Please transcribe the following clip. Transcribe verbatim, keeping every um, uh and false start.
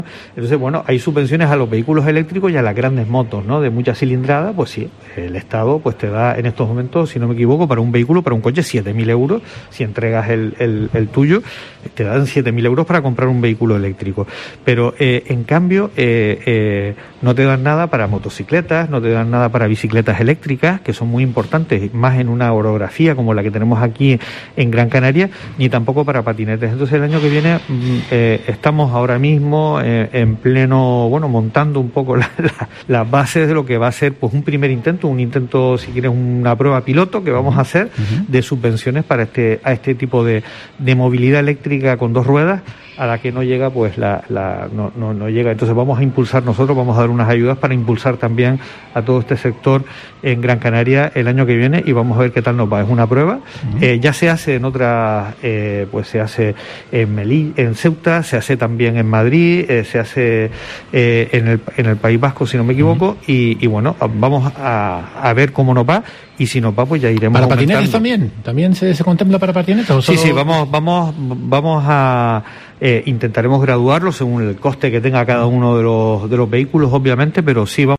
Entonces, bueno, hay subvenciones a los vehículos eléctricos y a las grandes motos, ¿no? De mucha cilindrada, pues sí, el Estado pues te da en estos momentos, si no me equivoco, para un vehículo, para un coche, siete mil euros. Si entregas el, el, el tuyo, te dan siete mil euros para comprar un vehículo eléctrico. Pero, eh, en cambio, eh, eh, no te dan nada para motocicletas, no te dan nada para bicicletas eléctricas, que son muy importantes, más en una orografía como la que tenemos aquí en Gran Canaria, ni tampoco para patinetes. Entonces, el año que viene eh, estamos ahora mismo eh, en pleno, bueno, montando un poco las la, la bases de lo que va a ser pues un primer intento, un intento, si quieres, una prueba piloto que vamos a hacer uh-huh. de subvenciones para este a este tipo de, de movilidad eléctrica con dos ruedas, a la que no llega, pues la, la no, no, no llega. Entonces vamos a impulsar nosotros, vamos a dar unas ayudas para impulsar también a todo este sector en Gran Canaria el año que viene, y vamos a ver qué tal nos va. Es una prueba, uh-huh. eh, ya se hace en otras, eh, pues se hace en Melilla, en Ceuta, se hace también en Madrid, eh, se hace eh, en, el, en el País Vasco, si no me equivoco, uh-huh. y, y bueno, vamos a, a ver cómo nos va, y si nos va, pues ya iremos ¿Para aumentando. patinetes también? ¿También se, se contempla para patinetes? ¿O solo... Sí, sí, vamos, vamos, vamos a... Eh, intentaremos graduarlo según el coste que tenga cada uno de los, de los vehículos, obviamente, pero sí vamos